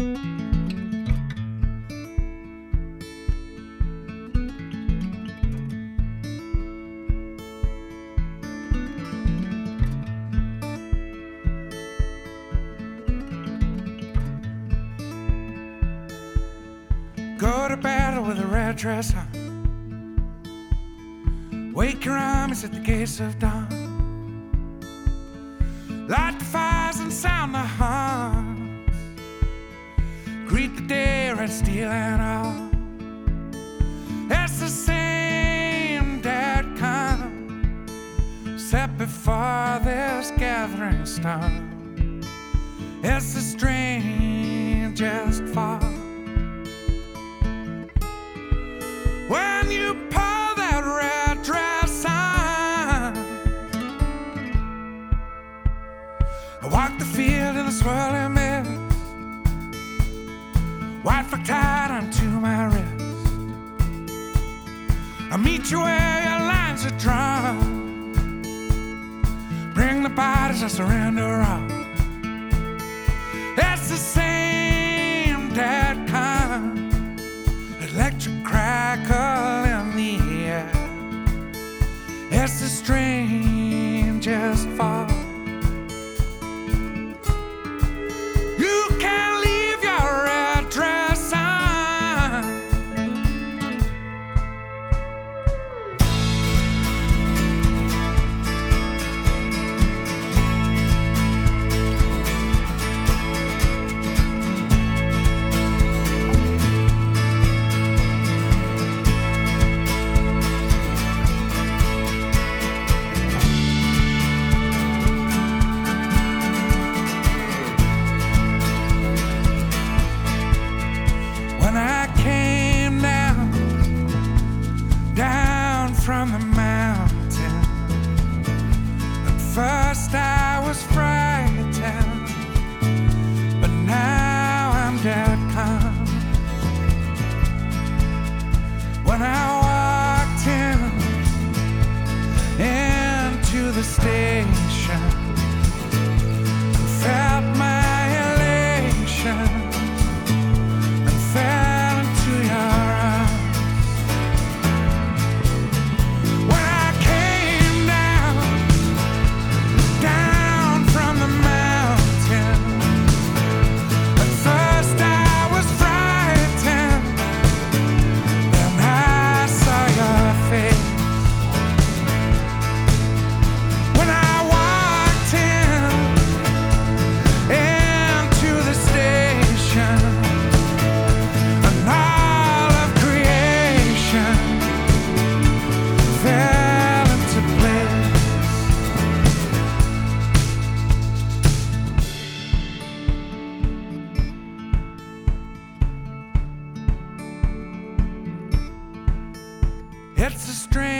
Go to battle with a red dress on. Wake your armies at the gates of dawn. Light the fires and sound the horns. Greet the day, red steel and all. It's the same dead calm set before this gathering storm. It's the strangest fall. When you pull that red dress on, I walk the field in a swirling mist, white flag tied onto my wrist. I meet you where your lines are drawn. Bring the bodies, I surrender all. It's the same dead calm, electric crackle in the air. It's the strangest fall. You can't leave your red dress on. When I came down from the mountain, at first I was frightened, but now I'm dead calm. When I walked into the station, felt my elation, fell into your arms. When I came down from the mountain, at first I was frightened, then I saw your face. When I walked into the station, all of creation fell into place. It's a strange